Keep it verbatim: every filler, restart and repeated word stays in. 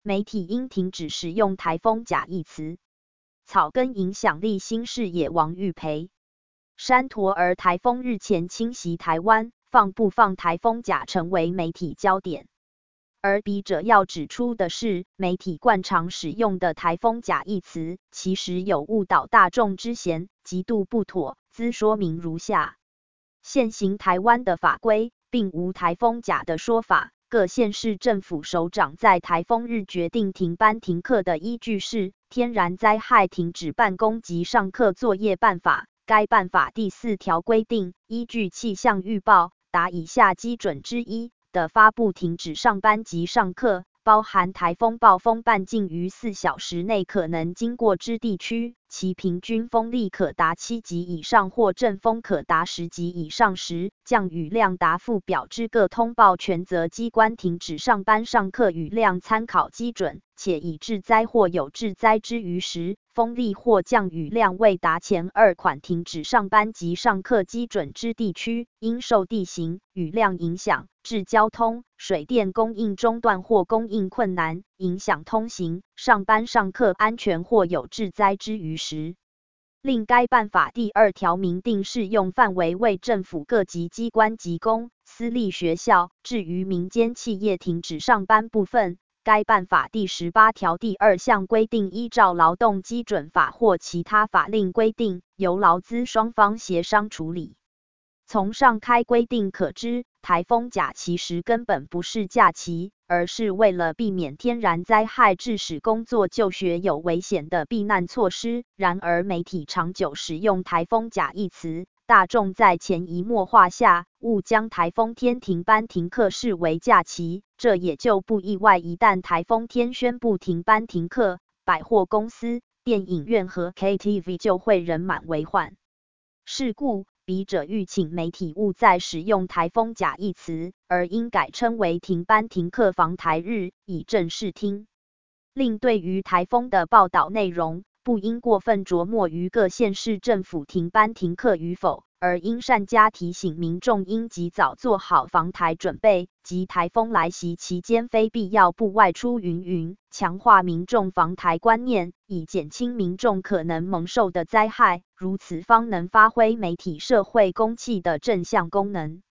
媒体应停止使用台风假一词。草根影响力新视野王玉培。山陀儿台风日前侵袭台湾，放不放台风假成为媒体焦点。而笔者要指出的是，媒体惯常使用的台风假一词，其实有误导大众之嫌，极度不妥。兹说明如下：现行台湾的法规并无台风假的说法，各县市政府首长在台风日决定停班停课的依据是《天然灾害停止办公及上课作业办法》。该办法第四条规定，依据气象预报达以下基准之一的发布停止上班及上课，包含台风暴风半径于四小时内可能经过之地区，其平均风力可达七级以上或阵风可达十级以上时，降雨量达附表之各通报权责机关停止上班上课雨量参考基准，且已致灾或有致灾之余时，风力或降雨量未达前二款停止上班及上课基准之地区，因受地形、雨量影响，致交通、水电供应中断或供应困难，影响通行、上班上课安全或有致灾之余时。另该办法第二条明定适用范围为政府各级机关及公私立学校，至于民间企业停止上班部分，该办法第十八条第二项规定，依照劳动基准法或其他法令规定，由劳资双方协商处理。从上开规定可知，台风假其实根本不是假期，而是为了避免天然灾害致使工作就学有危险的避难措施。然而媒体长久使用台风假一词，大众在潜移默化下，误将台风天停班停课视为假期，这也就不意外，一旦台风天宣布停班停课，百货公司、电影院和 K T V 就会人满为患。是故，笔者欲请媒体勿再使用台风假一词，而应改称为停班停课防台日，以正视听。另对于台风的报道内容，不应过分琢磨于各县市政府停班停课与否，而应善加提醒民众应及早做好防台准备，及台风来袭期间非必要不外出云云，强化民众防台观念，以减轻民众可能蒙受的灾害，如此方能发挥媒体社会公器的正向功能。